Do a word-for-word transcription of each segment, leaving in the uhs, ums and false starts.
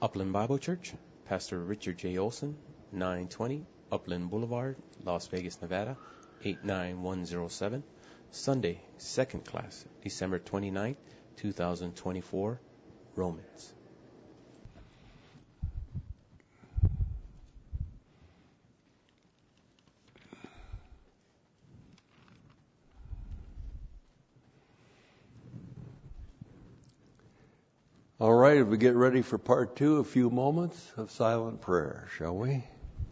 Upland Bible Church, Pastor Richard J. Olson, nine twenty Upland Boulevard, Las Vegas, Nevada, eight nine one zero seven. Sunday, second class, December twenty-ninth, two thousand twenty-four, Romans. All right, if we get ready for part two, a few moments of silent prayer, shall we?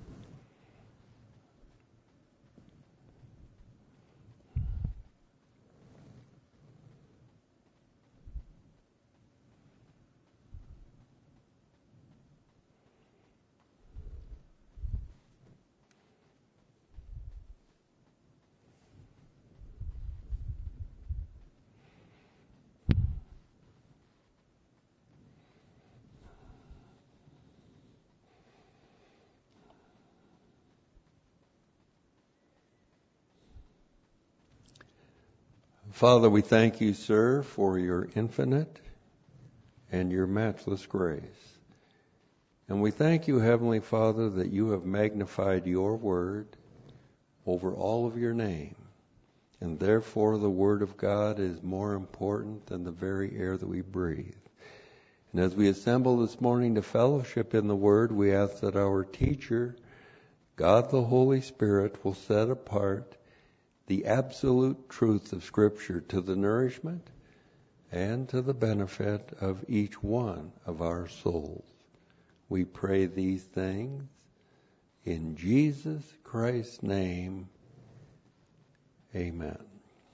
Father, we thank you, sir, for your infinite and your matchless grace. And we thank you, Heavenly Father, that you have magnified your word over all of your name. And therefore the word of God is more important than the very air that we breathe. And as we assemble this morning to fellowship in the word, we ask that our teacher, God the Holy Spirit, will set apart the absolute truth of Scripture to the nourishment and to the benefit of each one of our souls. We pray these things in Jesus Christ's name. Amen.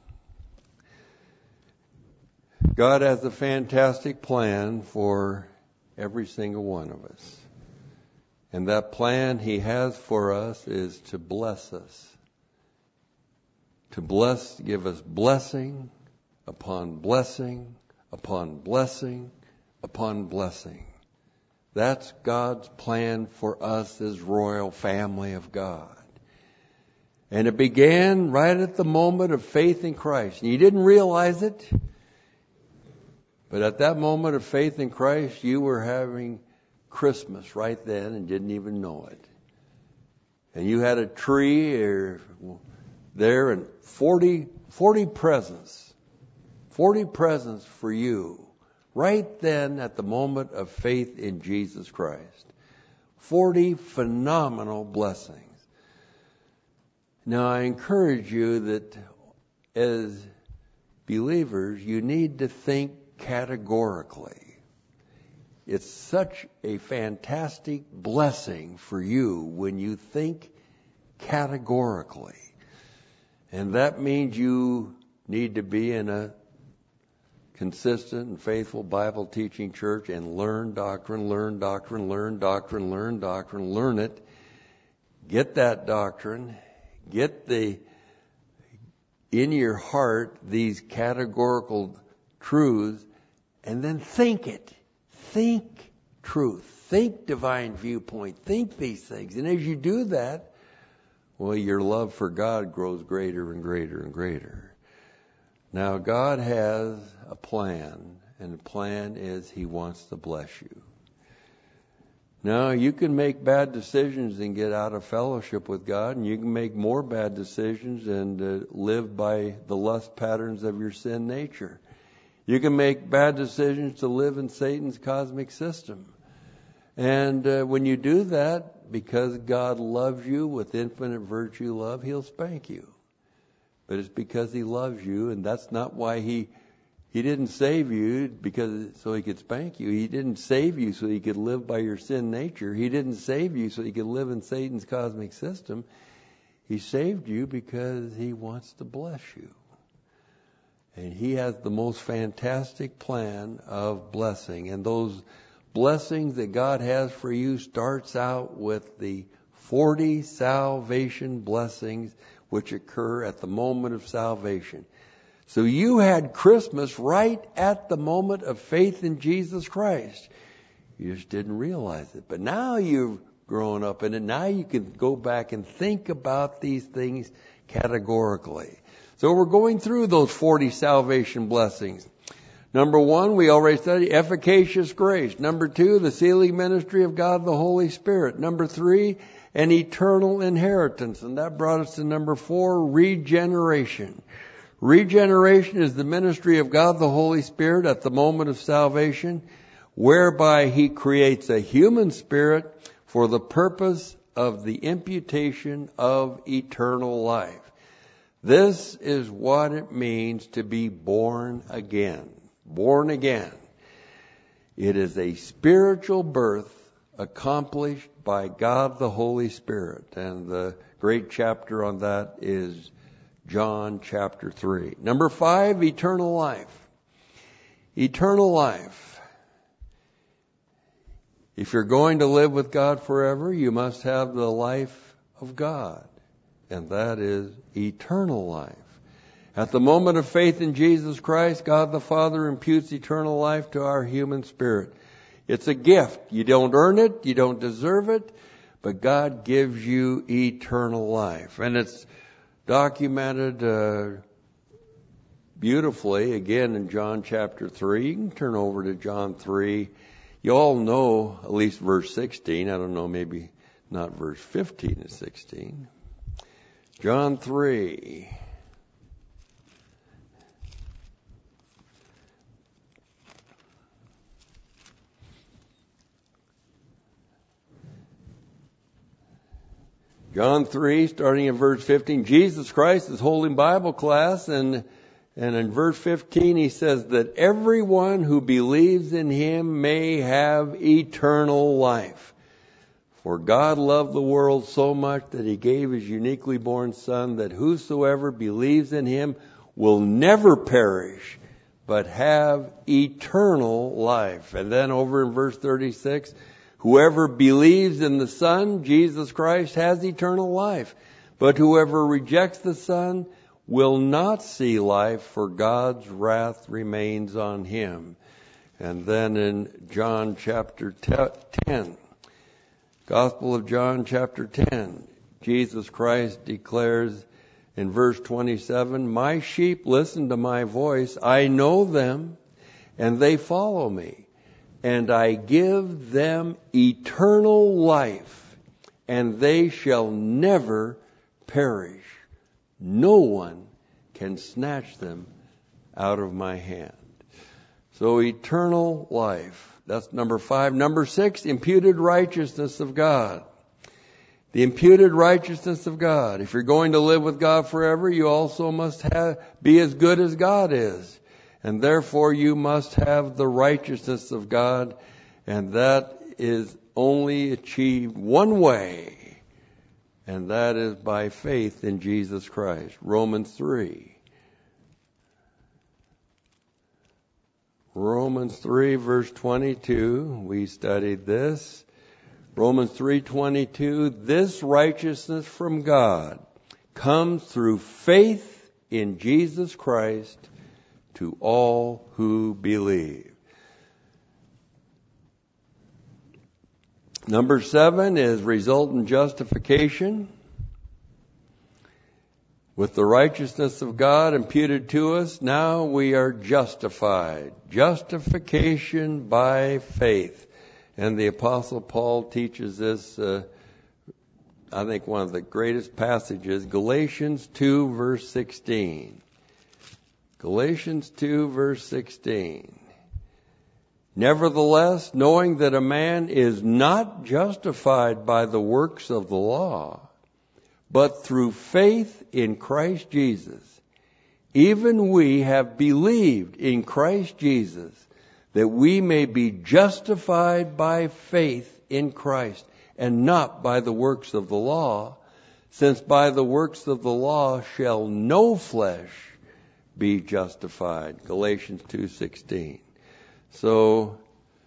God has a fantastic plan for every single one of us. And that plan He has for us is to bless us. To bless, give us blessing upon blessing upon blessing upon blessing. That's God's plan for us as royal family of God. And it began right at the moment of faith in Christ. And you didn't realize it, but at that moment of faith in Christ, you were having Christmas right then and didn't even know it. And you had a tree or there and forty, forty presents, forty presents for you right then at the moment of faith in Jesus Christ. forty phenomenal blessings. Now I encourage you that as believers, you need to think categorically. It's such a fantastic blessing for you when you think categorically. And that means you need to be in a consistent and faithful Bible teaching church and learn doctrine, learn doctrine, learn doctrine, learn doctrine, learn it. Get that doctrine. Get the, in your heart, these categorical truths, and then think it. Think truth. Think divine viewpoint. Think these things. And as you do that, well, your love for God grows greater and greater and greater. Now, God has a plan, and the plan is He wants to bless you. Now, you can make bad decisions and get out of fellowship with God, and you can make more bad decisions and uh, live by the lust patterns of your sin nature. You can make bad decisions to live in Satan's cosmic system. And uh, when you do that, because God loves you with infinite virtue love, He'll spank you. But it's because He loves you, and that's not why He He didn't save you because so He could spank you. He didn't save you so He could live by your sin nature. He didn't save you so He could live in Satan's cosmic system. He saved you because He wants to bless you. And He has the most fantastic plan of blessing. And those blessings that God has for you starts out with the forty salvation blessings which occur at the moment of salvation. So you had Christmas right at the moment of faith in Jesus Christ. You just didn't realize it. But now you've grown up in it. Now you can go back and think about these things categorically. So we're going through those forty salvation blessings. Number one, we already studied efficacious grace. Number two, the sealing ministry of God the Holy Spirit. Number three, an eternal inheritance. And that brought us to number four, regeneration. Regeneration is the ministry of God the Holy Spirit at the moment of salvation, whereby He creates a human spirit for the purpose of the imputation of eternal life. This is what it means to be born again. Born again. It is a spiritual birth accomplished by God the Holy Spirit. And the great chapter on that is John chapter three. Number five, eternal life. Eternal life. If you're going to live with God forever, you must have the life of God. And that is eternal life. At the moment of faith in Jesus Christ, God the Father imputes eternal life to our human spirit. It's a gift. You don't earn it. You don't deserve it. But God gives you eternal life. And it's documented uh, beautifully, again, in John chapter three. You can turn over to John three. You all know at least verse sixteen. I don't know, maybe not verse fifteen and sixteen. John three. John three, starting in verse fifteen, Jesus Christ is holding Bible class, and and in verse fifteen he says that everyone who believes in Him may have eternal life. For God loved the world so much that He gave His uniquely born Son, that whosoever believes in Him will never perish, but have eternal life. And then over in verse thirty-six, whoever believes in the Son, Jesus Christ, has eternal life. But whoever rejects the Son will not see life, for God's wrath remains on him. And then in John chapter ten, Gospel of John chapter ten, Jesus Christ declares in verse twenty-seven, my sheep listen to my voice. I know them, and they follow me. And I give them eternal life, and they shall never perish. No one can snatch them out of my hand. So eternal life. That's number five. Number six, imputed righteousness of God. The imputed righteousness of God. If you're going to live with God forever, you also must have, be as good as God is. And therefore you must have the righteousness of God, and that is only achieved one way, and that is by faith in Jesus Christ. Romans three. Romans three verse twenty-two, we studied this. Romans three twenty-two, this righteousness from God comes through faith in Jesus Christ to all who believe. Number seven is resultant justification. With the righteousness of God imputed to us, now we are justified. Justification by faith. And the Apostle Paul teaches this, uh, I think one of the greatest passages, Galatians two verse sixteen. Galatians two verse sixteen. Nevertheless, knowing that a man is not justified by the works of the law, but through faith in Christ Jesus, even we have believed in Christ Jesus, that we may be justified by faith in Christ, and not by the works of the law, since by the works of the law shall no flesh be justified. Galatians two sixteen. So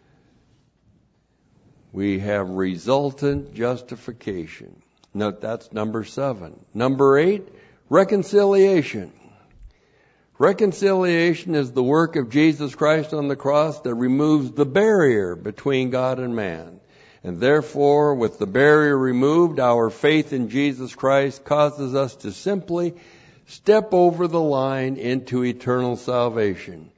we have resultant justification. Now that's number seven. Number eight, reconciliation. Reconciliation is the work of Jesus Christ on the cross that removes the barrier between God and man. And therefore, with the barrier removed, our faith in Jesus Christ causes us to simply step over the line into eternal salvation.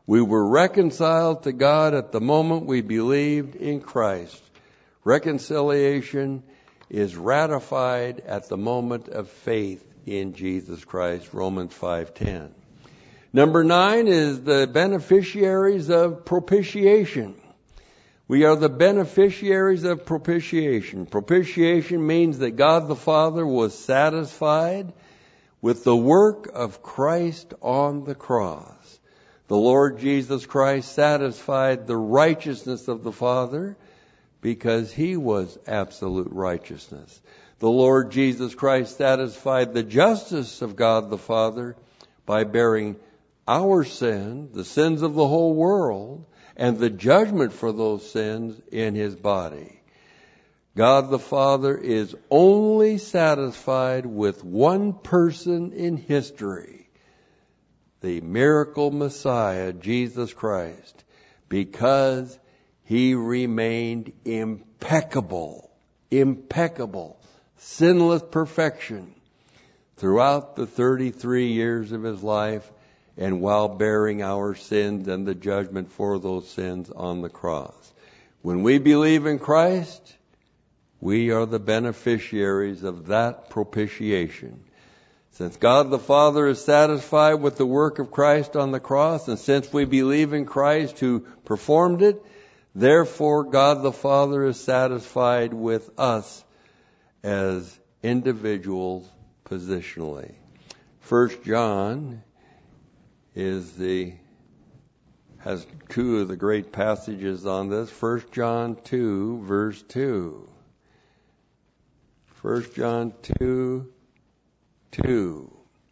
We were reconciled to God at the moment we believed in Christ. Reconciliation is ratified at the moment of faith in Jesus Christ, Romans five ten. Number nine is the beneficiaries of propitiation. We are the beneficiaries of propitiation. Propitiation means that God the Father was satisfied with the work of Christ on the cross. The Lord Jesus Christ satisfied the righteousness of the Father because He was absolute righteousness. The Lord Jesus Christ satisfied the justice of God the Father by bearing our sin, the sins of the whole world, and the judgment for those sins in His body. God the Father is only satisfied with one person in history, the miracle Messiah, Jesus Christ, because He remained impeccable, impeccable, sinless perfection throughout the thirty-three years of His life, and while bearing our sins and the judgment for those sins on the cross. When we believe in Christ, we are the beneficiaries of that propitiation. Since God the Father is satisfied with the work of Christ on the cross, and since we believe in Christ who performed it, therefore God the Father is satisfied with us as individuals positionally. First John is the has two of the great passages on this. First John two, verse two. First John two, two.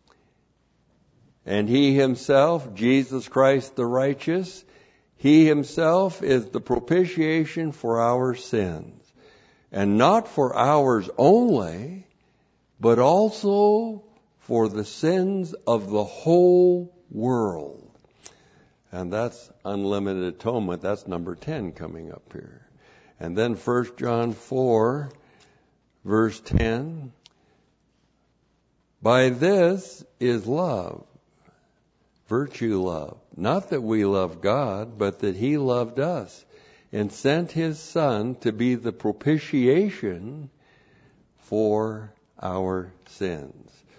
And He Himself, Jesus Christ the righteous, He Himself is the propitiation for our sins, and not for ours only, but also for the sins of the whole world. And that's unlimited atonement. That's number ten coming up here. And then First John four, verse ten. By this is love, virtue love. Not that we love God, but that He loved us and sent His Son to be the propitiation for our sins.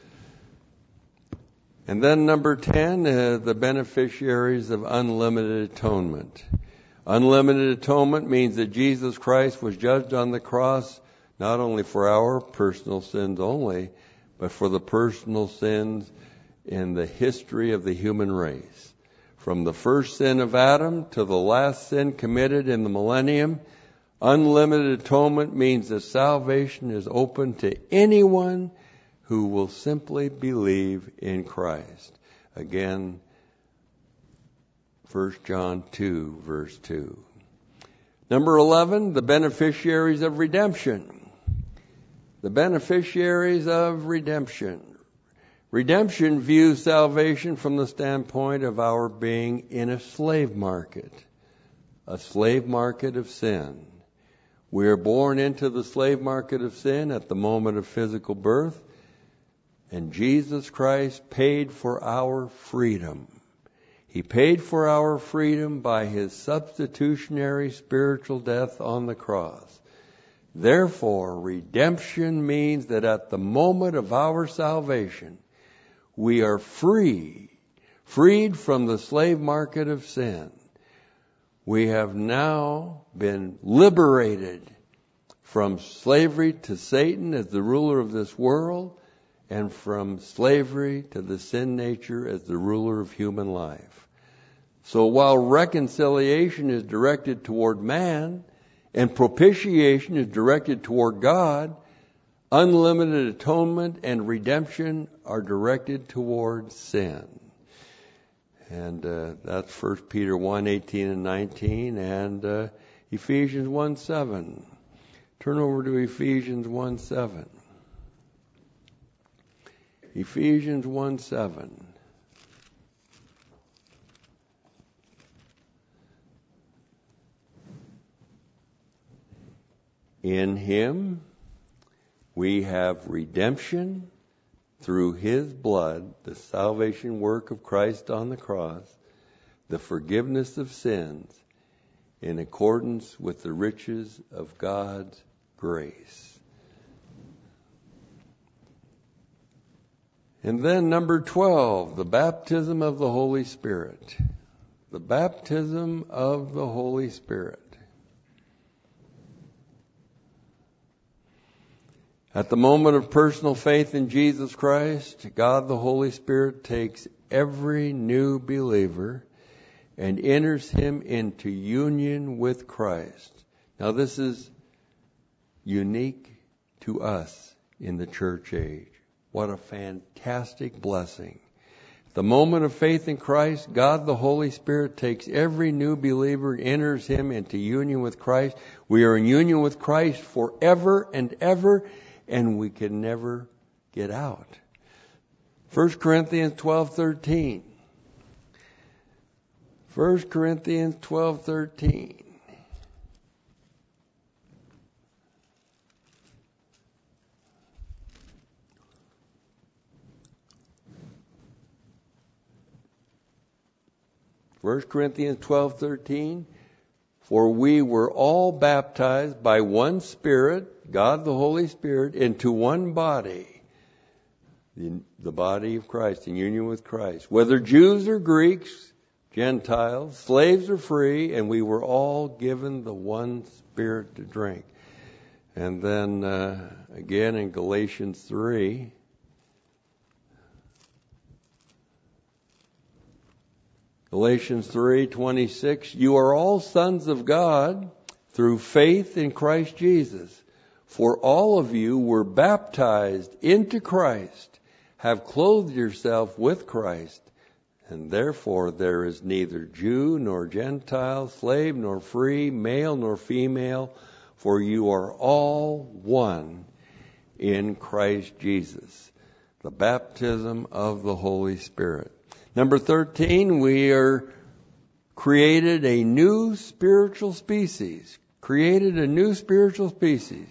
And then number ten, uh, the beneficiaries of unlimited atonement. Unlimited atonement means that Jesus Christ was judged on the cross not only for our personal sins only, but for the personal sins in the history of the human race. From the first sin of Adam to the last sin committed in the millennium, unlimited atonement means that salvation is open to anyone who will simply believe in Christ. Again, First John two, verse two. Number eleven, the beneficiaries of redemption. The beneficiaries of redemption. Redemption views salvation from the standpoint of our being in a slave market, a slave market of sin. We are born into the slave market of sin at the moment of physical birth, and Jesus Christ paid for our freedom. He paid for our freedom by His substitutionary spiritual death on the cross. Therefore, redemption means that at the moment of our salvation, we are free, freed from the slave market of sin. We have now been liberated from slavery to Satan as the ruler of this world, and from slavery to the sin nature as the ruler of human life. So while reconciliation is directed toward man, and propitiation is directed toward God, unlimited atonement and redemption are directed toward sin. And uh, that's First Peter one, eighteen and nineteen, and uh, Ephesians one, seven. Turn over to Ephesians one, seven. Ephesians one, seven. In Him we have redemption through His blood, the salvation work of Christ on the cross, the forgiveness of sins in accordance with the riches of God's grace. And then number twelve, the baptism of the Holy Spirit. The baptism of the Holy Spirit. At the moment of personal faith in Jesus Christ, God the Holy Spirit takes every new believer and enters him into union with Christ. Now this is unique to us in the church age. What a fantastic blessing. At the moment of faith in Christ, God the Holy Spirit takes every new believer and enters him into union with Christ. We are in union with Christ forever and ever, and we can never get out. First Corinthians twelve thirteen. First Corinthians twelve thirteen. First Corinthians twelve thirteen. For we were all baptized by one Spirit, God the Holy Spirit, into one body, the, the body of Christ, in union with Christ. Whether Jews or Greeks, Gentiles, slaves or free, and we were all given the one Spirit to drink. And then uh, again in Galatians three, Galatians three twenty-six, you are all sons of God through faith in Christ Jesus. For all of you were baptized into Christ, have clothed yourself with Christ, and therefore there is neither Jew nor Gentile, slave nor free, male nor female, for you are all one in Christ Jesus. The baptism of the Holy Spirit. Number thirteen, we are created a new spiritual species. Created a new spiritual species.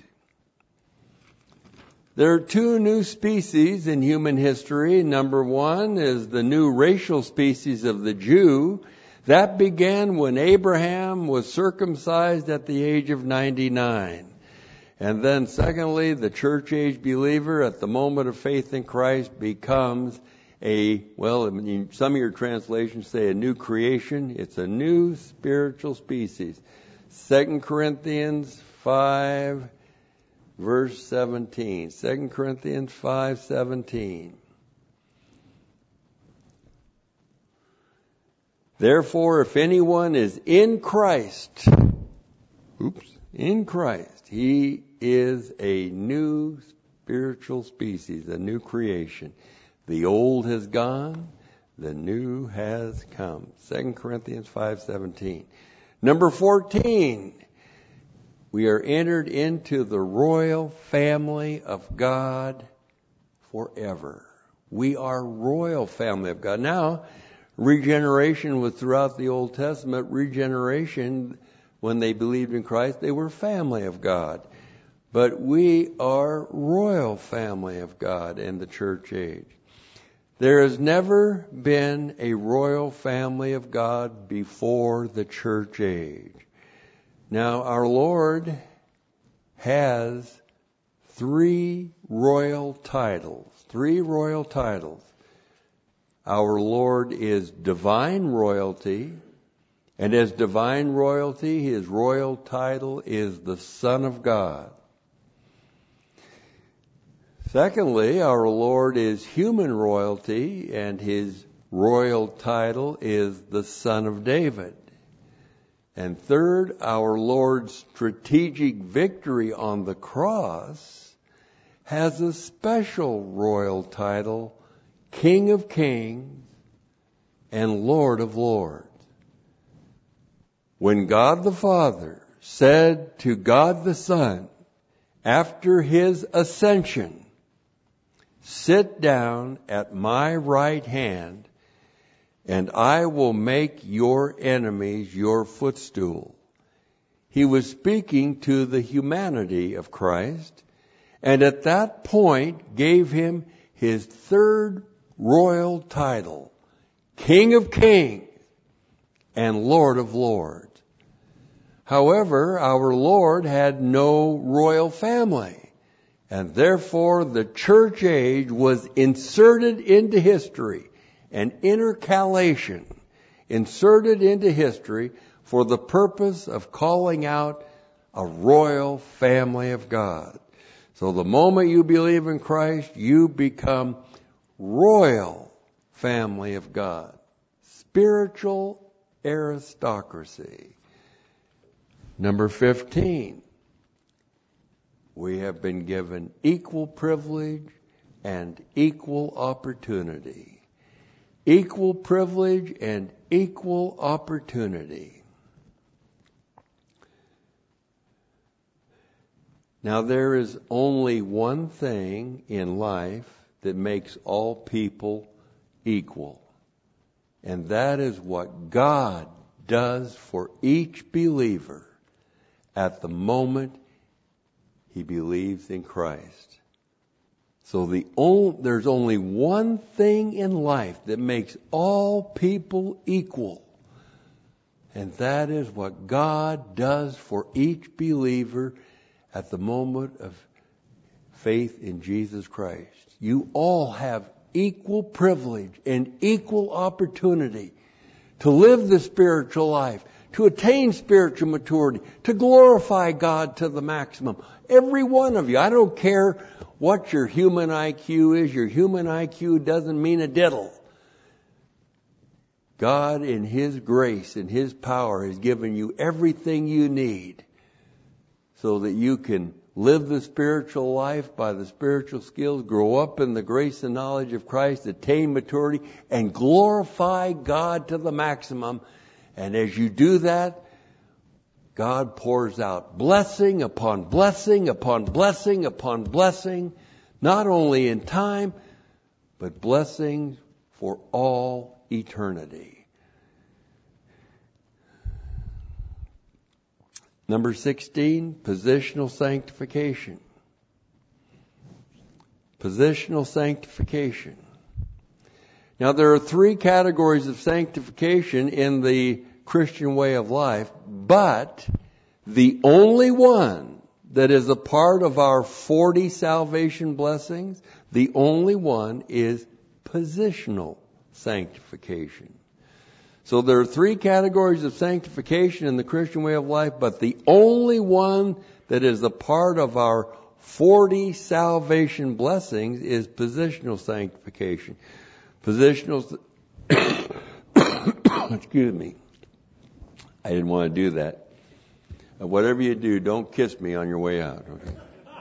There are two new species in human history. Number one is the new racial species of the Jew. That began when Abraham was circumcised at the age of ninety-nine. And then secondly, the church age believer at the moment of faith in Christ becomes a, well, some of your translations say a new creation. It's a new spiritual species. Second Corinthians five, verse seventeen. Second Corinthians five seventeen. Therefore, if anyone is in Christ, oops, in Christ, he is a new spiritual species, a new creation. The old has gone, the new has come. Second Corinthians five seventeen. Number fourteen, we are entered into the royal family of God forever. We are royal family of God. Now, regeneration was throughout the Old Testament. Regeneration, when they believed in Christ, they were family of God. But we are royal family of God in the church age. There has never been a royal family of God before the church age. Now, our Lord has three royal titles. Three royal titles. Our Lord is divine royalty, and as divine royalty, his royal title is the Son of God. Secondly, our Lord is human royalty, and his royal title is the Son of David. And third, our Lord's strategic victory on the cross has a special royal title, King of Kings and Lord of Lords. When God the Father said to God the Son, after his ascension, sit down at my right hand, and I will make your enemies your footstool. He was speaking to the humanity of Christ, and at that point gave him his third royal title, King of Kings and Lord of Lords. However, our Lord had no royal family, and therefore the church age was inserted into history, an intercalation inserted into history for the purpose of calling out a royal family of God. So the moment you believe in Christ, you become royal family of God. Spiritual aristocracy. Number fifteen. We have been given equal privilege and equal opportunity. Equal privilege and equal opportunity. Now, there is only one thing in life that makes all people equal, and that is what God does for each believer at the moment he believes in Christ. So the only, there's only one thing in life that makes all people equal, and that is what God does for each believer at the moment of faith in Jesus Christ. You all have equal privilege and equal opportunity to live the spiritual life, to attain spiritual maturity, to glorify God to the maximum. Every one of you. I don't care what your human I Q is. Your human I Q doesn't mean a diddle. God, in His grace and His power, has given you everything you need so that you can live the spiritual life by the spiritual skills, grow up in the grace and knowledge of Christ, attain maturity, and glorify God to the maximum. And as you do that, God pours out blessing upon blessing upon blessing upon blessing, not only in time, but blessings for all eternity. Number sixteen, positional sanctification. Positional sanctification. Now, there are three categories of sanctification in the Christian way of life, but the only one that is a part of our forty salvation blessings, the only one is positional sanctification. So there are three categories of sanctification in the Christian way of life, but the only one that is a part of our forty salvation blessings is positional sanctification. Positional, excuse me. I didn't want to do that. Uh, whatever you do, don't kiss me on your way out, okay?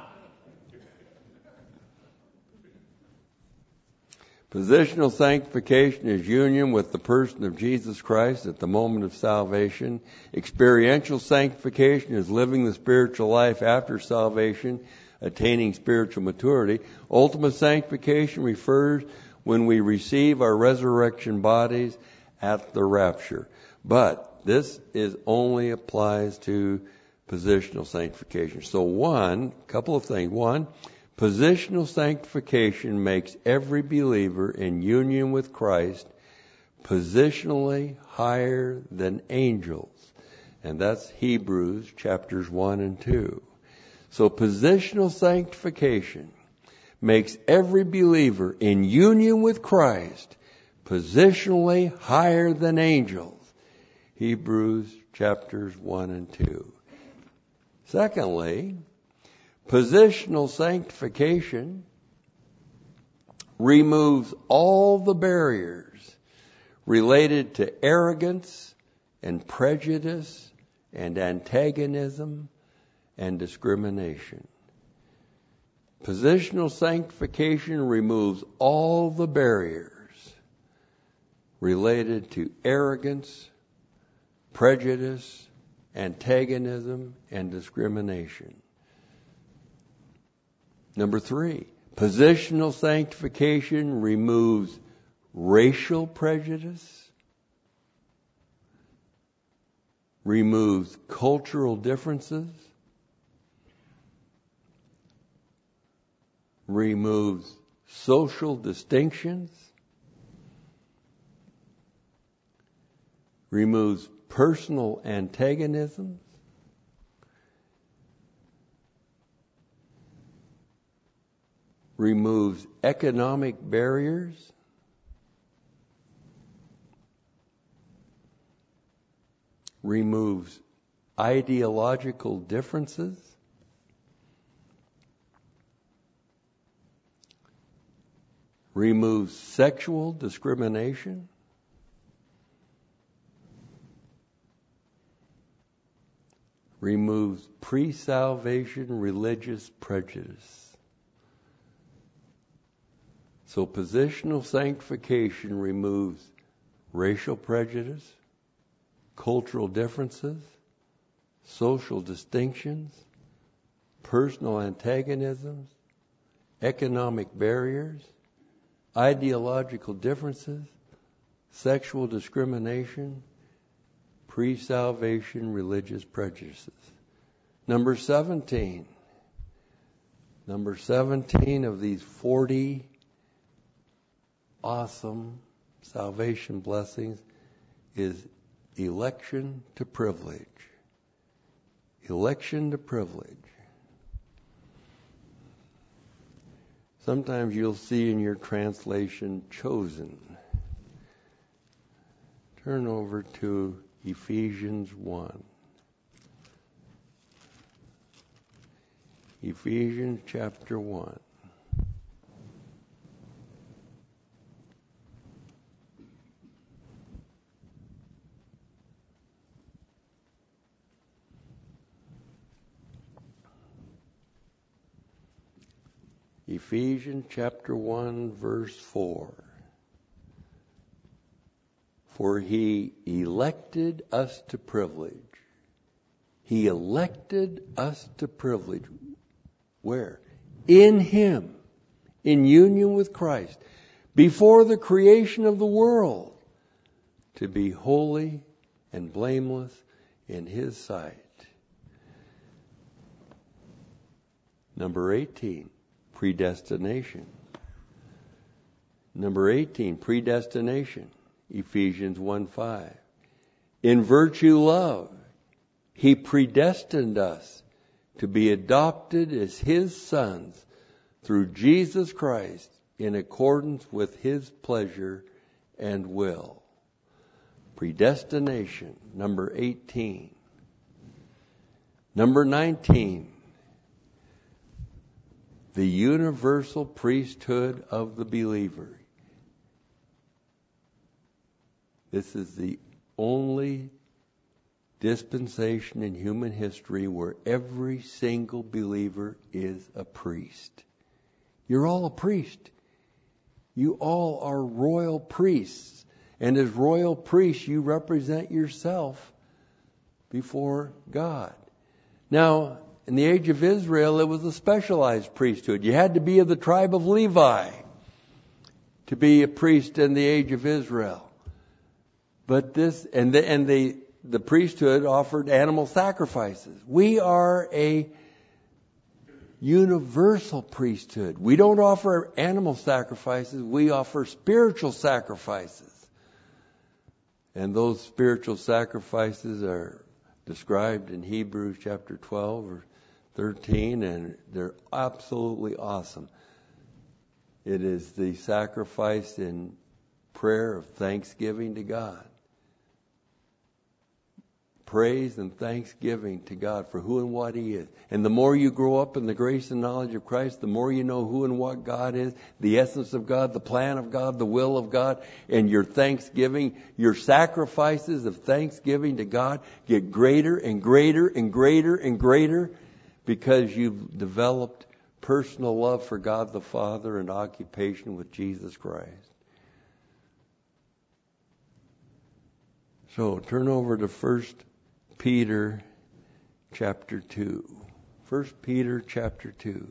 Positional sanctification is union with the person of Jesus Christ at the moment of salvation. Experiential sanctification is living the spiritual life after salvation, attaining spiritual maturity. Ultimate sanctification refers when we receive our resurrection bodies at the rapture. But this is only applies to positional sanctification. So one, couple of things. One, positional sanctification makes every believer in union with Christ positionally higher than angels. And that's Hebrews chapters one and two. So positional sanctification makes every believer in union with Christ positionally higher than angels. Hebrews chapters one and two. Secondly, positional sanctification removes all the barriers related to arrogance and prejudice and antagonism and discrimination. Positional sanctification removes all the barriers related to arrogance, prejudice, antagonism, and discrimination. Number three, positional sanctification removes racial prejudice, removes cultural differences, removes social distinctions, removes personal antagonisms, removes economic barriers, removes ideological differences, removes sexual discrimination, removes pre-salvation religious prejudice. So positional sanctification removes racial prejudice, cultural differences, social distinctions, personal antagonisms, economic barriers, ideological differences, sexual discrimination, pre-salvation religious prejudices. Number seventeen. Number seventeen of these forty awesome salvation blessings is election to privilege. Election to privilege. Sometimes you'll see in your translation, chosen. Turn over to Ephesians one. Ephesians chapter one. Ephesians chapter one, verse four. For he elected us to privilege. He elected us to privilege. Where? In him. In union with Christ. Before the creation of the world. To be holy and blameless in his sight. Number eighteen. Predestination. Number eighteen, predestination. Ephesians one five. In virtue love, he predestined us to be adopted as his sons through Jesus Christ in accordance with his pleasure and will. Predestination. Number eighteen. Number nineteen. The universal priesthood of the believer. This is the only dispensation in human history where every single believer is a priest. You're all a priest. You all are royal priests. And as royal priests, you represent yourself before God. Now, in the age of Israel, it was a specialized priesthood. You had to be of the tribe of Levi to be a priest in the age of Israel. But this, and the, and the, the priesthood offered animal sacrifices. We are a universal priesthood. We don't offer animal sacrifices. We offer spiritual sacrifices. And those spiritual sacrifices are described in Hebrews chapter twelve or thirteen, and they're absolutely awesome. It is the sacrifice in prayer of thanksgiving to God. Praise and thanksgiving to God for who and what he is. And the more you grow up in the grace and knowledge of Christ, the more you know who and what God is, the essence of God, the plan of God, the will of God, and your thanksgiving, your sacrifices of thanksgiving to God get greater and greater and greater and greater because you've developed personal love for God the Father and occupation with Jesus Christ. So turn over to First Peter chapter two. First Peter chapter two.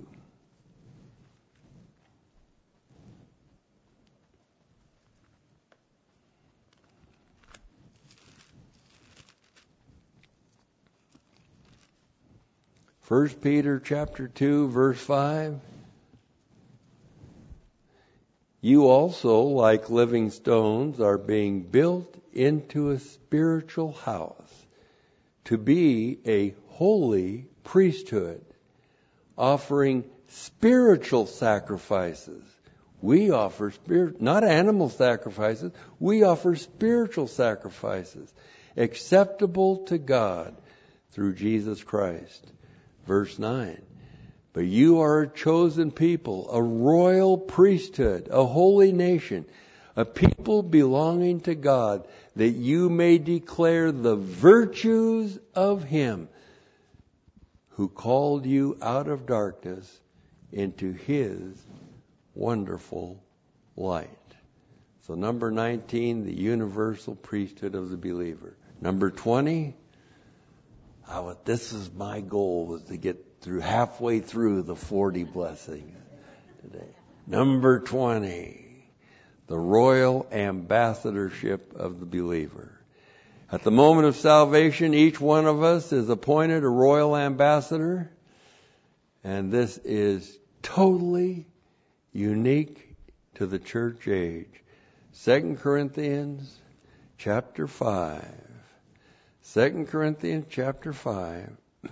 First Peter chapter two, verse five. you also, like living stones, are being built into a spiritual house to be a holy priesthood, offering spiritual sacrifices. We offer spirit, not animal sacrifices. We offer spiritual sacrifices, acceptable to God through Jesus Christ. Verse nine. But you are a chosen people, a royal priesthood, a holy nation, a people belonging to God, that you may declare the virtues of Him who called you out of darkness into His wonderful light. So number nineteen, the universal priesthood of the believer. Number twenty, I was, this is my goal, was to get through halfway through the forty blessings today. Number twenty, the royal ambassadorship of the believer. At the moment of salvation, each one of us is appointed a royal ambassador, and this is totally unique to the church age. Second Corinthians chapter five. Second Corinthians chapter five.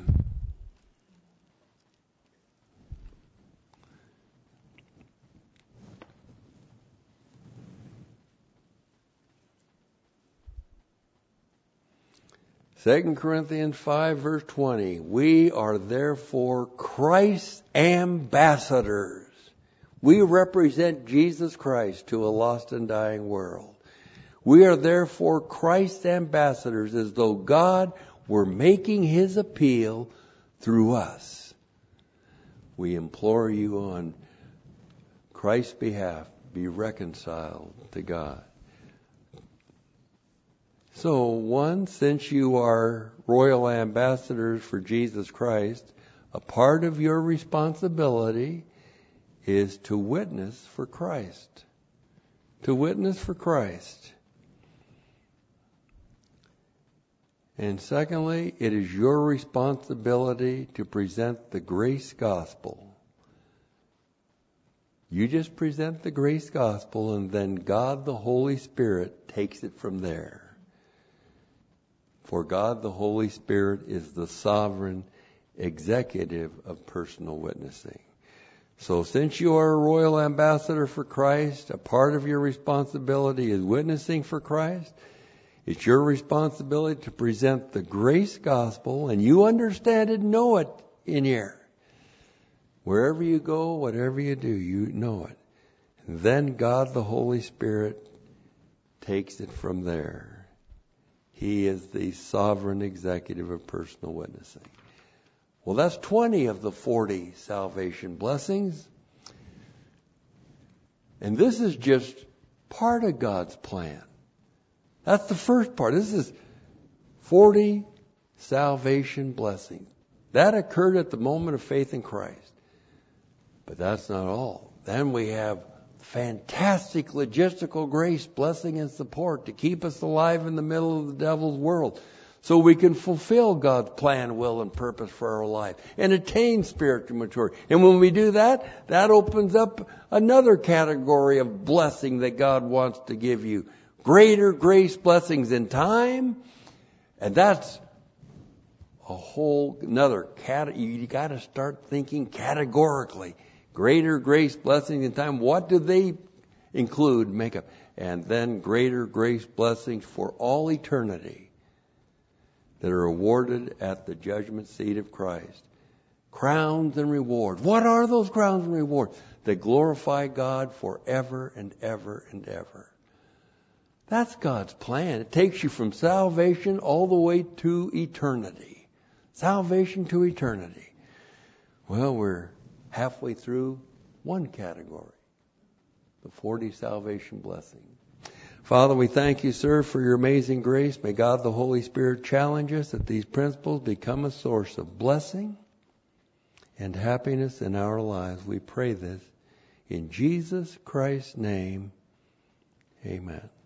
Second Corinthians five verse twenty. We are therefore Christ's ambassadors. We represent Jesus Christ to a lost and dying world. We are therefore Christ's ambassadors, as though God were making His appeal through us. We implore you on Christ's behalf, be reconciled to God. So, one, since you are royal ambassadors for Jesus Christ, a part of your responsibility is to witness for Christ. To witness for Christ. And secondly, it is your responsibility to present the grace gospel. You just present the grace gospel, and then God the Holy Spirit takes it from there. For God the Holy Spirit is the sovereign executive of personal witnessing. So since you are a royal ambassador for Christ, a part of your responsibility is witnessing for Christ. It's your responsibility to present the grace gospel, and you understand it, know it in here. Wherever you go, whatever you do, you know it. And then God the Holy Spirit takes it from there. He is the sovereign executive of personal witnessing. Well, that's twenty of the forty salvation blessings. And this is just part of God's plan. That's the first part. This is forty salvation blessings. That occurred at the moment of faith in Christ. But that's not all. Then we have fantastic logistical grace, blessing, and support to keep us alive in the middle of the devil's world, so we can fulfill God's plan, will, and purpose for our life and attain spiritual maturity. And when we do that, that opens up another category of blessing that God wants to give you. Greater grace blessings in time. And that's a whole another cat. You got to start thinking categorically. Greater grace blessings in time. What do they include? Make up. And then greater grace blessings for all eternity that are awarded at the judgment seat of Christ. Crowns and rewards. What are those crowns and rewards? That glorify God forever and ever and ever. That's God's plan. It takes you from salvation all the way to eternity. Salvation to eternity. Well, we're halfway through one category. The forty salvation blessings. Father, we thank you, sir, for your amazing grace. May God the Holy Spirit challenge us that these principles become a source of blessing and happiness in our lives. We pray this in Jesus Christ's name. Amen.